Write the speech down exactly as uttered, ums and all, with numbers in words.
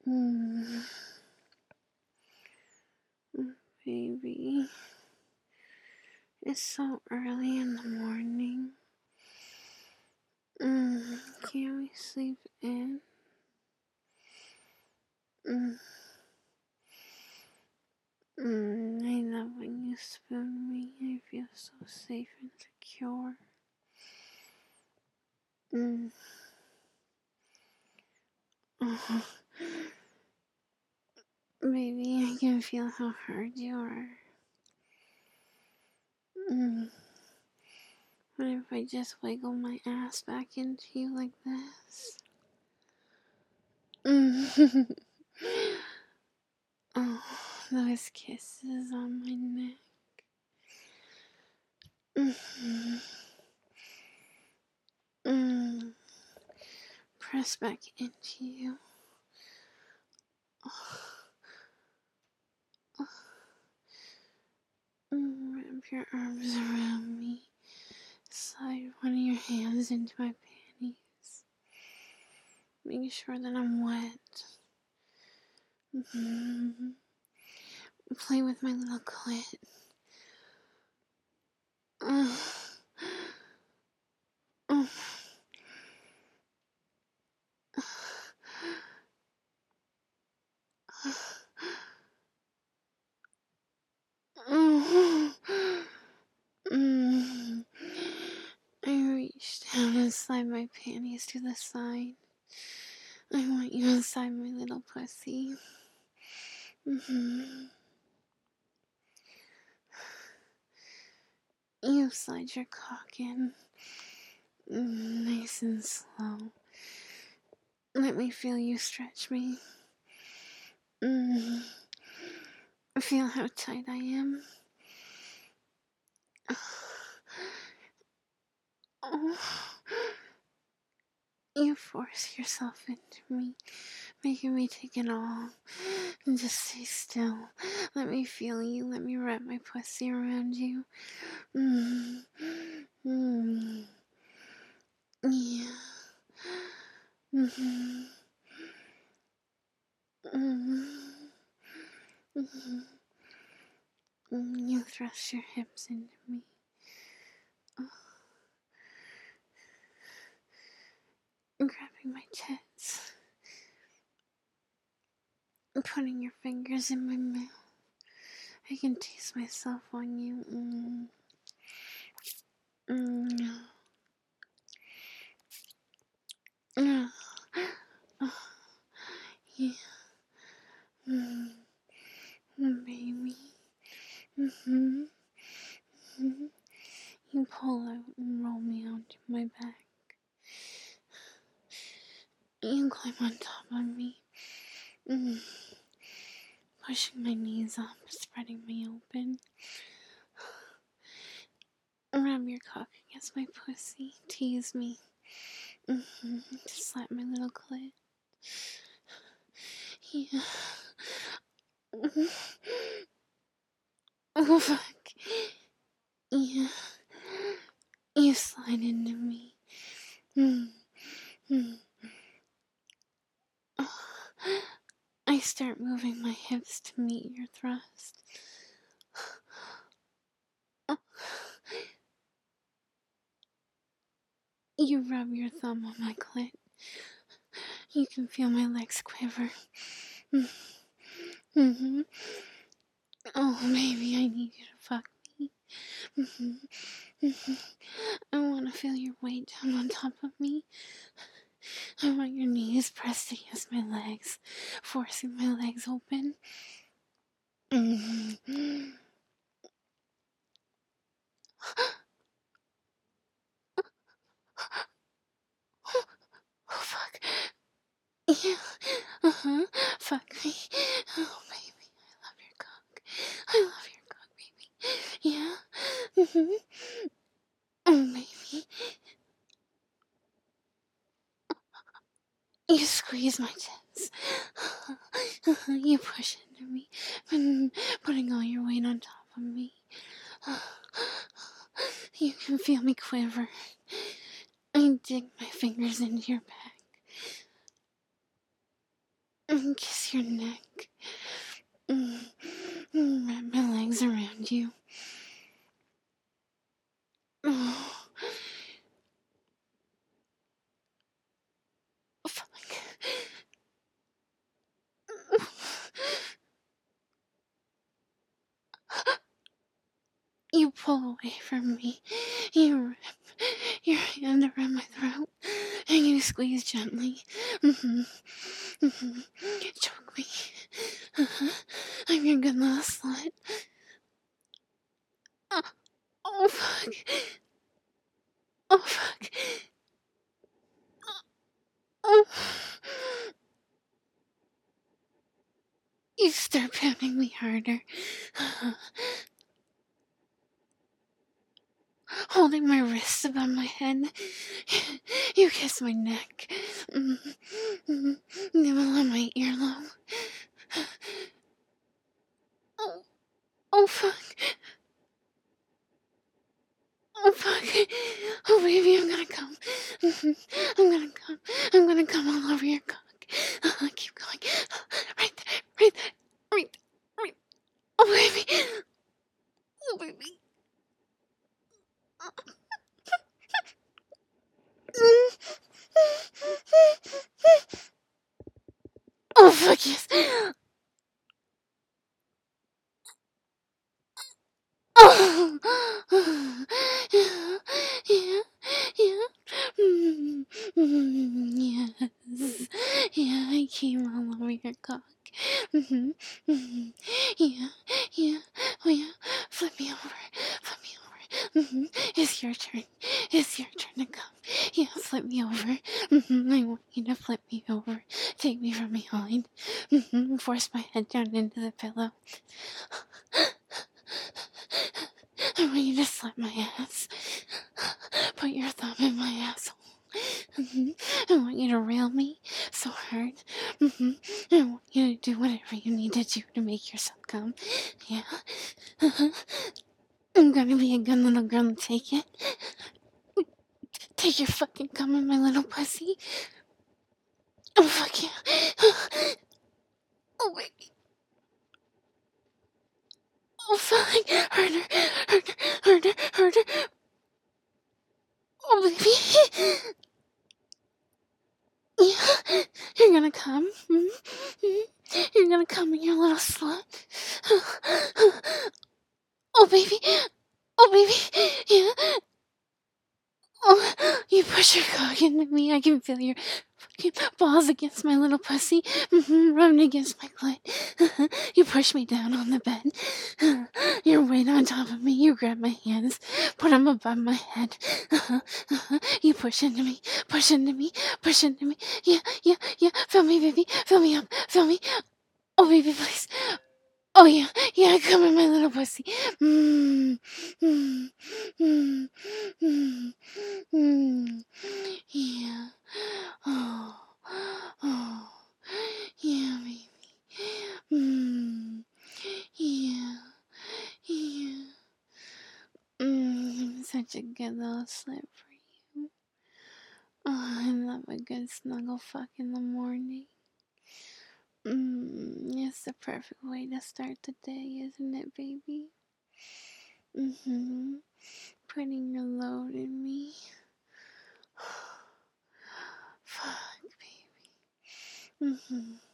Mm. Baby, it's so early in the morning. Mm. Can't we sleep in? Mm. Mm. I love when you spoon me. I feel so safe and secure. Mm. Oh. Baby, I can feel how hard you are. Mm. What if I just wiggle my ass back into you like this? Mm. Oh, those kisses on my neck. Mm-hmm. Mm. Press back into you. Oh. Oh. Mm. Wrap your arms around me. Slide one of your hands into my panties. Make sure that I'm wet. Mm-hmm. Play with my little clit. Oh. Oh. Oh. Mm. I reach down and slide my panties to the side. I want you inside my little pussy. Mm-hmm. You slide your cock in. Mm, nice and slow. Let me feel you stretch me. Mm. Feel how tight I am. Oh. You force yourself into me, making me take it all. And just stay still. Let me feel you. Let me wrap my pussy around you. Mm. Mm. Yeah. Mm-hmm. Mm-hmm. Mm-hmm. Mm. You thrust your hips into me. Oh. Grabbing my tits. Putting your fingers in my mouth. I can taste myself on you. Mm. Mm. Mm. Oh. Yeah. Mm. Mm, baby. Mm-hmm. Mm-hmm. You pull out and roll me onto my back. You climb on top of me. Mm. Pushing my knees up, spreading me open. Rub your cock against my pussy. Tease me. Mm-hmm. Just slap my little clit. Yeah. Mm-hmm. Oh, fuck. Yeah. You slide into me. Mm-hmm. Oh. I start moving my hips to meet your thrust. Oh. You rub your thumb on my clit. You can feel my legs quiver. Mm-hmm. Oh, baby, I need you to fuck me. Mm-hmm. Mm-hmm. I want to feel your weight down on top of me. I want your knees pressed against my legs, forcing my legs open. Mm-hmm. Oh, fuck. Yeah. Uh-huh. Fuck me. Oh, baby, I love your cock. I love your cock, baby. Yeah. Mm-hmm. Oh, baby. You squeeze my tits. You push into me, putting all your weight on top of me. You can feel me quiver. I dig my fingers into your back. Mm, kiss your neck. Mm, mm, wrap my legs around you. Oh, fuck. You pull away from me. You wrap your hand around my throat and you squeeze gently. Mm-hmm. Mm-hmm. Choke me. Uh-huh. I'm your good little slut. Oh, oh fuck. Oh fuck. Oh. You start pounding me harder. Uh-huh. Holding my wrists above my head. You kiss my neck. Mm-hmm. Nibble on my earlobe. Oh, oh fuck. Oh fuck. Oh baby, I'm gonna come. Mhm. I'm gonna come. I'm gonna come all over your cock. Uh, keep going. Right there, right there, right there, right. Oh baby. Oh baby. Oh fuck yes. Oh. Yeah, yeah, yeah. Mm, mm, yes. Yeah, I came all over your cock. Mm-hmm, mm-hmm. Yeah, yeah, oh yeah. Flip me over, flip me over. Mm-hmm. It's your turn. It's your turn to come. Yeah, flip me over. Mm-hmm. I want you to flip me over. Take me from behind. Mm-hmm. Force my head down into the pillow. I want you to slap my ass. Put your thumb in my asshole. Mm-hmm. I want you to rail me so hard. Mm-hmm. I want you to do whatever you need to do to make yourself come. Yeah. Uh-huh. I'm gonna be a good little girl and take it. Take your fucking cum in my little pussy. Oh, fuck yeah. Oh, baby. Oh, fuck. Harder, harder, harder, harder. Oh, baby. Yeah, you're gonna come. Mm-hmm. You're gonna come in your little slut. Oh, baby. Oh, baby. Yeah. Oh, you push your cock into me. I can feel your fucking balls against my little pussy. Mm-hmm. Rubbing against my clit. You push me down on the bed. You're right on top of me. You grab my hands, put them above my head. You push into me, push into me, push into me. Yeah, yeah, yeah. Fill me, baby. Fill me up. Fill me. Oh, baby, please. Oh, yeah. Yeah, come in my little pussy. Mm, mm, mm, mm, mm. Yeah. Oh, oh. Yeah, baby. Mm. Yeah. Yeah. Mm, I'm such a good little slut for you. Oh, I love a good snuggle fuck in the morning. Mm, it's the perfect way to start the day, isn't it, baby? Mm-hmm. Putting your load in me. Fuck, baby. Mm-hmm.